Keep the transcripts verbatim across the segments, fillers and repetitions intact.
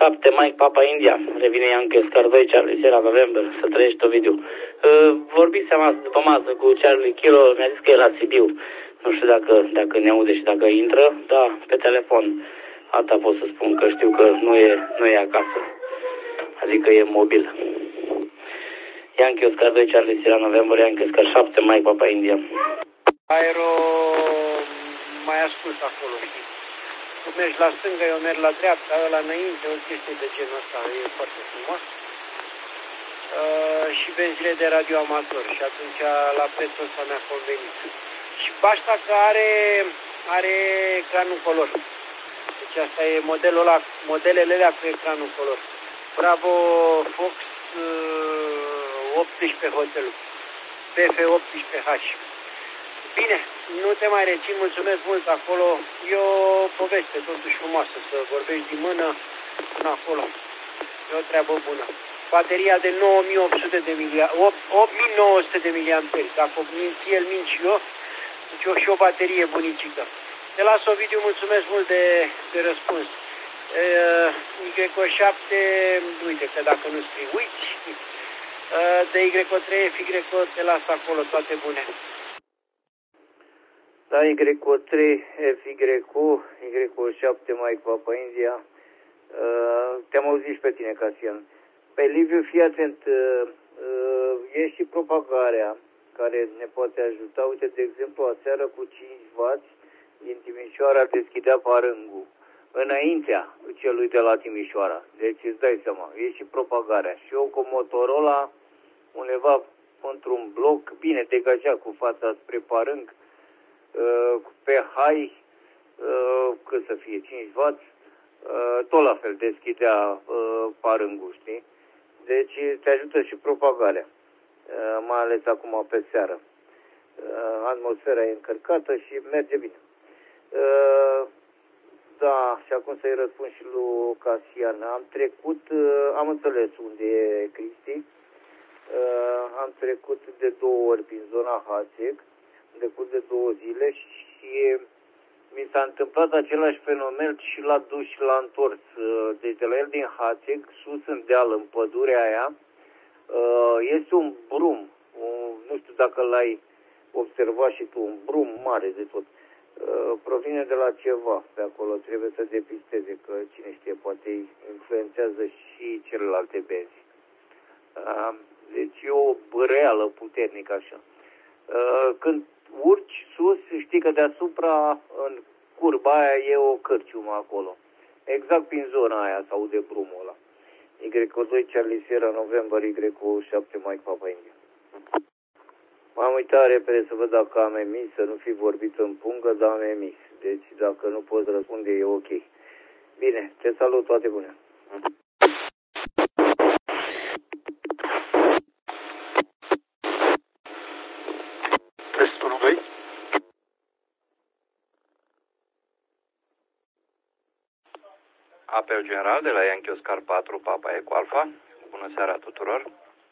șapte Mike Papa India, revine Yankee Oscar doi Charlie Sierra November, să trăiești Ovidiu. Uh, vorbisem azi după masă cu Charlie Kilo, mi-a zis că e la Sibiu. Nu știu dacă, dacă ne aude și dacă intră, da, pe telefon. Asta pot să spun, că știu că nu e, nu e acasă. Adică e mobil. Yankee Oscar doi Charlie Sierra November, Yankee Oscar șapte Mike Papa India. Aero mai ascult acolo, știi? Tu mergi la stânga, eu merg la dreapta, ăla înainte, o chestie de genul ăsta, e foarte frumos. Uh, și benzile de radioamator și atunci la prețul ăsta mi-a convenit. Și bașta că are, are ecranul color. Deci asta e modelul ăla, modelele alea cu ecranul color. Bravo Fox uh, optsprezece hotelul, B F optsprezece H. Bine, nu te mai rețin, mulțumesc mult acolo. E o poveste totuși frumoasă să vorbești din mână până acolo. E o treabă bună. Bateria de nouă mii opt sute de miliamperi, opt mii nouă sute de miliamperi. Dacă minți el, minți eu, deci o și o baterie bunicică. Te las, Ovidiu, mulțumesc mult de, de răspuns. Y O șapte, uite că dacă nu scrii, uiți. De Y O trei, F Y O, te las acolo, toate bune. Da, Y O trei, F Y O, Y O șapte, Mike Papa India. Uh, te-am auzit și pe tine, Casian. Pe Liviu, fii atent, uh, uh, e și propagarea care ne poate ajuta. Uite, de exemplu, aseară cu cinci wați din Timișoara deschidea Parângu, înaintea celui de la Timișoara. Deci îți dai seama, e și propagarea. Și eu cu Motorola, undeva într-un bloc, bine degajat cu fața spre Parâng, uh, pe high, uh, cât să fie, cinci wați, uh, tot la fel deschidea uh, Parângu, știi? Deci te ajută și propagarea, uh, mai ales acum pe seară. Uh, atmosfera e încărcată și merge bine. Uh, da, și acum să-i răspund și lui Casian. Am trecut, uh, am înțeles unde e Cristi. Uh, am trecut de două ori prin zona Hasec, în decurs de două zile și mi s-a întâmplat același fenomen și la dus și la întors. Deci de la el din Hasec, sus în deal, în pădurea aia, este un brum. Nu știu dacă l-ai observat și tu, un brum mare de tot. Provine de la ceva pe acolo, trebuie să depisteze, că cine știe, poate influențează și celelalte benzi. Deci e o băreală puternică așa. Când urci sus, știi că deasupra, în curba aia, e o cărciumă acolo. Exact prin zona aia se aude brumul ăla. Y O doi Charlie Sierra November, Y O șapte Mike Papa India. M-am uitat repede să văd dacă am emis, să nu fi vorbit în pungă, dar am emis. Deci dacă nu poți răspunde, e ok. Bine, te salut, toate bune. Apel general de la Yankee Oscar patru, Papa Eco Alpha. Bună seara tuturor.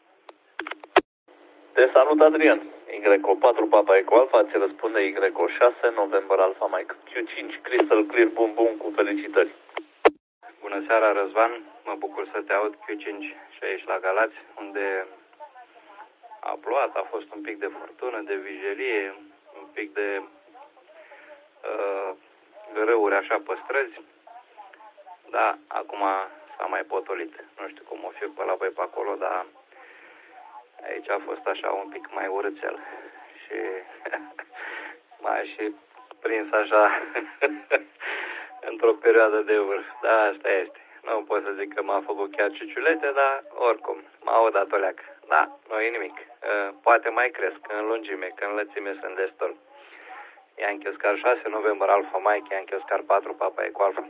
Te salut, Adrian. Y O patru, Papa Eco Alpha, ți răspunde Y O șase, November Alpha Mike. Q cinci, Crystal Clear, bum bum, cu felicitări. Bună seara, Răzvan. Mă bucur să te aud. Q cinci și aici la Galați, unde a plouat, a fost un pic de furtună, de vijelie, un pic de uh, grăuri așa pe străzi. Da, acum s-a mai potolit. Nu știu cum o fi pe la voi pe acolo, dar aici a fost așa un pic mai urâțel. Și m-a și prins așa într-o perioadă de vârf. Da, asta este. Nu pot să zic că m-a făcut chiar ciuciulete, dar oricum m-a audat o leacă. Da, nu e nimic. Poate mai cresc în lungime, că în lățime sunt destul. Yankee Oscar șase, November Alpha Mike, Yankee Oscar patru, Papa Eco Alpha.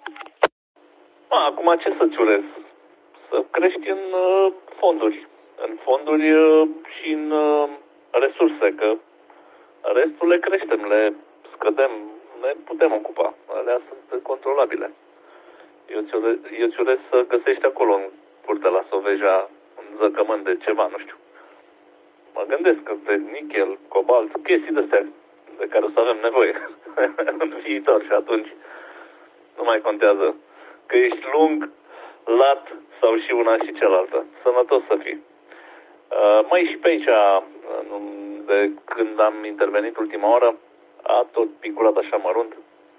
Acum ce să-ți urez? Să crești în uh, fonduri. În fonduri uh, și în uh, resurse, că restul le creștem, le scădem, ne putem ocupa. Alea sunt controlabile. Eu ți urez, eu ți urez să găsești acolo, în curtea la Soveja, un zăcământ de ceva, nu știu. Mă gândesc că de nichel, cobalt, chestii de-astea de care o să avem nevoie în viitor și atunci nu mai contează că ești lung sau și una și cealaltă. Sănătos să fii. Uh, mai și pe aici, de când am intervenit ultima oră, a tot piculat așa mărunt.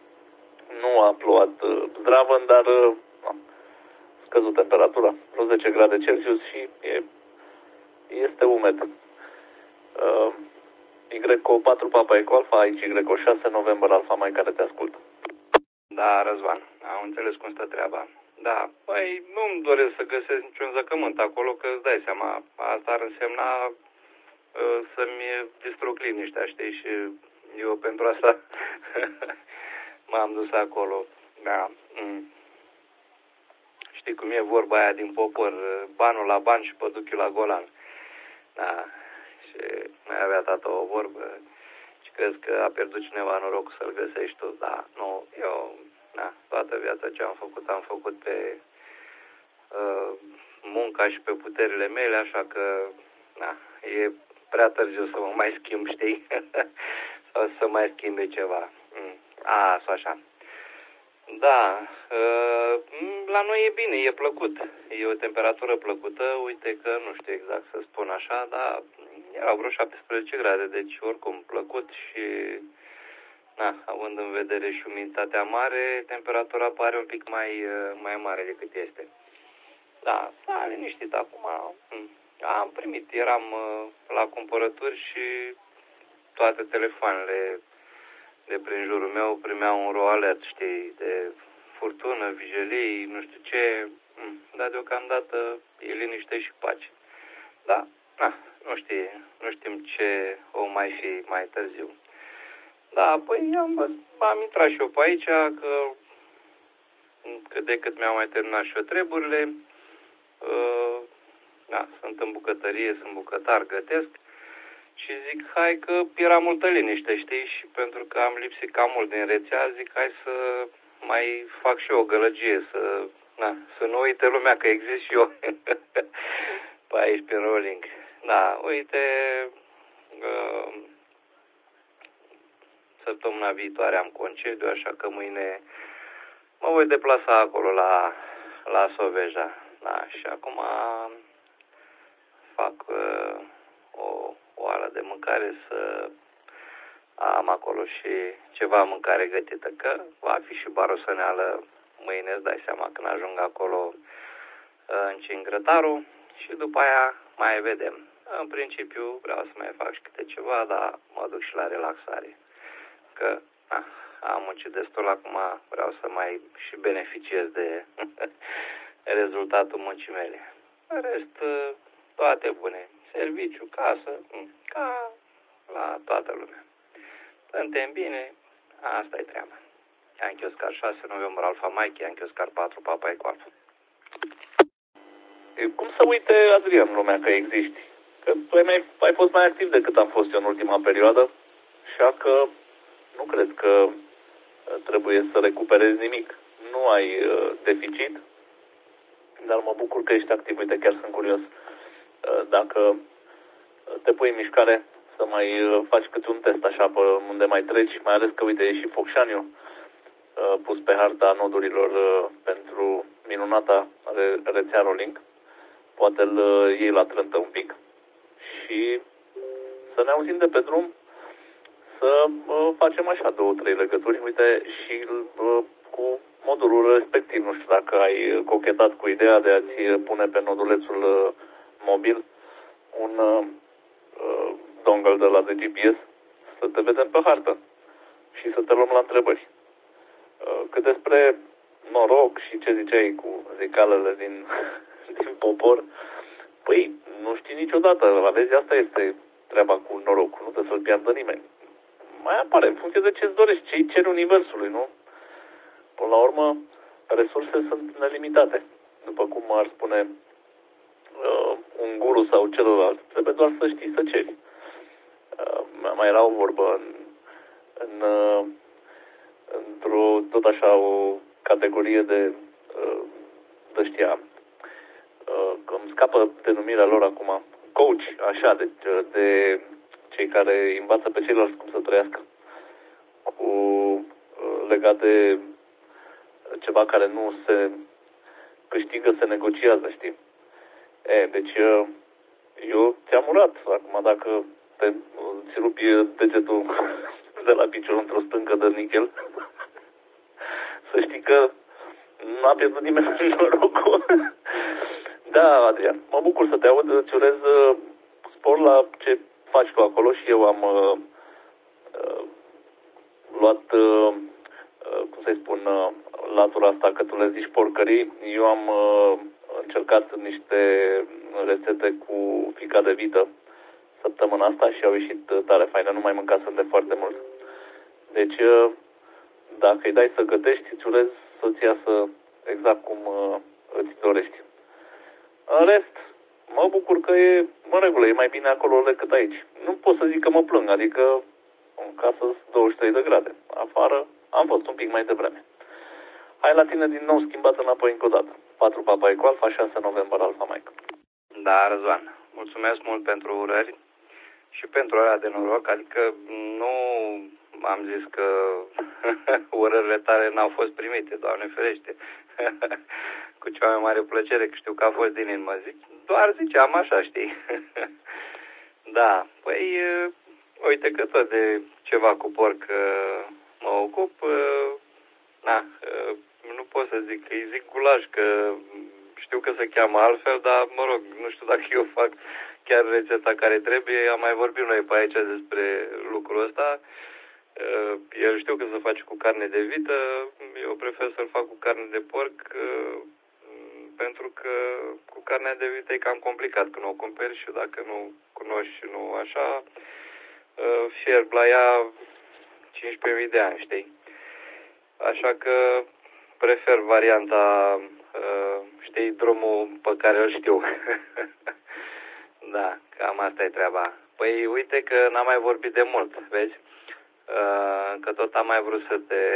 Nu a plouat uh, zdravăn, dar uh, scăzut temperatura, plus zece grade Celsius și e, este umed. Uh, Y O patru Papa Eco Alfa, aici Y O șase November Alfa Mai care te ascultă. Da, Răzvan, am înțeles cum stă treaba. Da, păi nu-mi doresc să găsesc niciun zăcământ acolo, că îți dai seama, asta ar însemna uh, să-mi distrug liniștea, știi, și eu pentru asta m-am dus acolo. Da. Mm. Știi cum e vorba aia din popor, banul la ban și păduchiul la golan. Da, și mai avea tata o vorbă și crezi că a pierdut cineva norocul să-l găsești tu. Da, nu, eu, da, toată viața ce am făcut, am făcut pe uh, munca și pe puterile mele, așa că, da, e prea târziu să mă mai schimb, știi? Sau să mai schimbe ceva. Mm. A, sau așa. Da, la noi e bine, e plăcut. E o temperatură plăcută, uite că nu știu exact să spun așa, dar erau vreo șaptesprezece grade, deci oricum plăcut și, na, având în vedere și umiditatea mare, temperatura pare un pic mai, mai mare decât este. Da, s-a liniștit acum. Am primit, eram la cumpărături și toate telefoanele de prin jurul meu primeau un ro alert, știi, de furtună, vijelii, nu știu ce, dar deocamdată e liniște și pace. Da, na, nu știu, nu știm ce o mai fi mai târziu. Da, păi am, am intrat și eu pe aici, că cât de cât mi-au mai terminat și eu treburile. Uh, da, sunt în bucătărie, sunt bucătar, gătesc. Și zic, hai că era multă liniște, știi? Și pentru că am lipsit cam mult din rețea, zic, hai să mai fac și eu o gălăgie, să, na, să nu uite lumea că exist și eu pe aici, pe rolling. Da, uite, uh, săptămâna viitoare am concediu, așa că mâine mă voi deplasa acolo la, la Soveja. Da, și acum fac uh, o oală de mâncare să am acolo și ceva mâncare gătită, că va fi și barosăneală mâine, îți dai seama, când ajung acolo încing grătarul și după aia mai vedem. În principiu vreau să mai fac și câte ceva, dar mă duc și la relaxare, că na, am muncit destul acum, vreau să mai și beneficiez de rezultatul muncii mele. În rest, toate bune. Serviciu, casă, ca la toată lumea. Suntem bine, asta e treaba. Yankee Oscar șase, November Alfa Mike, Yankee Oscar patru, Papa Eco Alfa. Cum să uite, Adrian, lumea, că existi? Că tu ai, ai fost mai activ decât am fost eu în ultima perioadă, așa că nu cred că trebuie să recuperezi nimic. Nu ai uh, deficit, dar mă bucur că ești activ. Uite, chiar sunt curios uh, dacă te pui în mișcare să mai uh, faci câte un test așa pe unde mai treci, mai ales că, uite, e și Focșaniu uh, pus pe harta nodurilor uh, pentru minunata re- rețea Rolling. Poate îl uh, iei la trântă un pic și să ne auzim de pe drum, să uh, facem așa două, trei legături. Uite, și uh, cu modulul respectiv, nu știu dacă ai cochetat cu ideea de a-ți pune pe nodulețul uh, mobil un uh, uh, dongle de la de G P S, să te vedem pe hartă și să te luăm la întrebări. Uh, cât despre noroc și ce ziceai cu zicalele din, din popor, păi nu știi niciodată, vezi, asta este treaba cu norocul, nu trebuie să-l piardă nimeni. Mai apare în funcție de ce-ți dorești, ce-i ceri universului, nu? Până la urmă, resurse sunt nelimitate. După cum ar spune uh, un guru sau celălalt, trebuie doar să știi să ceri. Uh, mai era o vorbă în, în, uh, într-o, tot așa, o categorie de uh, de știa, uh, că îmi scapă denumirea lor acum, coach, așa, de, de cei care învață pe ceilalți cum să trăiască, cu legat de ceva care nu se câștigă, se negociază, știi? E, deci eu ți-am urat. Acum dacă te, ți rupi degetul de la picior într-o stâncă de nichel, să știi că n-a pierdut nimeni norocul. Da, Adrian, mă bucur să te aud, îți urez spor la ce faci tu acolo și eu am uh, uh, luat, uh, cum să-i spun, uh, latura asta că tu le zici porcării. Eu am uh, încercat niște rețete cu fica de vită săptămâna asta și au ieșit tare faine, nu mai mâncasem de foarte mult. Deci, uh, dacă îi dai să gătești, îți urez să-ți iasă exact cum uh, îți dorești. În rest, mă bucur că e în regulă, e mai bine acolo decât aici. Nu pot să zic că mă plâng, adică în casă douăzeci și trei de grade. Afară am fost un pic mai devreme. Hai la tine din nou schimbat înapoi încă o dată. patru Papa Eco Alfa, șase November Alfa Mike. Da, Răzvan, mulțumesc mult pentru urări și pentru ăla de noroc, adică nu am zis că urările tale n-au fost primite, Doamne ferește. Cu cea mai mare plăcere, că știu că a fost din inimă, zic, doar ziceam așa, știi. Da, păi, uite că tot de ceva cu porc mă ocup, na, nu pot să zic, îi zic gulaș, că știu că se cheamă altfel, dar, mă rog, nu știu dacă eu fac chiar rețeta care trebuie, am mai vorbit noi pe aici despre lucrul ăsta. El știu că se face cu carne de vită, eu prefer să-l fac cu carne de porc, pentru că cu carnea de vită e cam complicat când o cumperi și dacă nu cunoști și nu așa, fierb la ea cincisprezece mii de ani, știi? Așa că prefer varianta, știi, drumul pe care îl știu. Da, cam asta e treaba. Păi uite că n-am mai vorbit de mult, vezi? Că tot am mai vrut să te...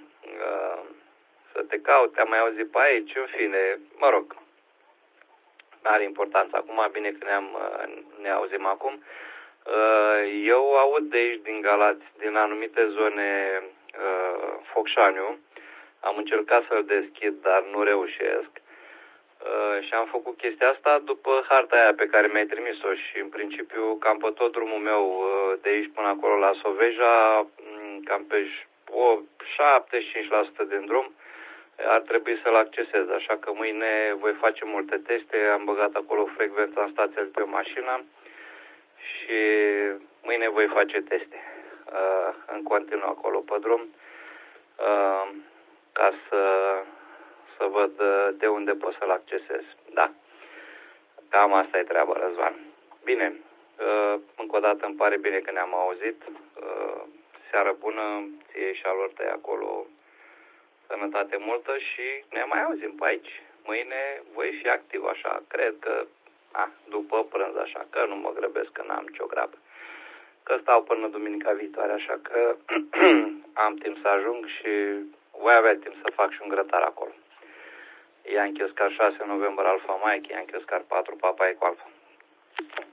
să te caut, te-am mai auzit pe aici, în fine, mă rog, n-are importanță. Acum, bine că ne-am, ne auzim acum. Eu aud de aici, din Galați, din anumite zone, Focșaniu. Am încercat să-l deschid, dar nu reușesc. Și am făcut chestia asta după harta aia pe care mi-ai trimis-o și, în principiu, cam pe tot drumul meu de aici până acolo la Soveja, cam pe o șaptezeci și cinci la sută din drum, ar trebui să-l accesez, așa că mâine voi face multe teste, am băgat acolo frecvența în stația de pe mașină și mâine voi face teste uh, în continuu acolo pe drum uh, ca să, să văd de unde pot să-l accesez. Da, cam asta e treaba, Răzvan. Bine, uh, încă o dată îmi pare bine că ne-am auzit, uh, seară bună ție și alor tăi acolo, sănătate multă și ne mai auzim pe aici. Mâine voi fi activ așa, cred că a, după prânz așa, că nu mă grăbesc, că n-am nicio grabă. Că stau până duminica viitoare, așa că am timp să ajung și voi avea timp să fac și un grătar acolo. Yankee Oscar șase November Alfa Mike, Yankee Oscar patru Papa Eco Alfa.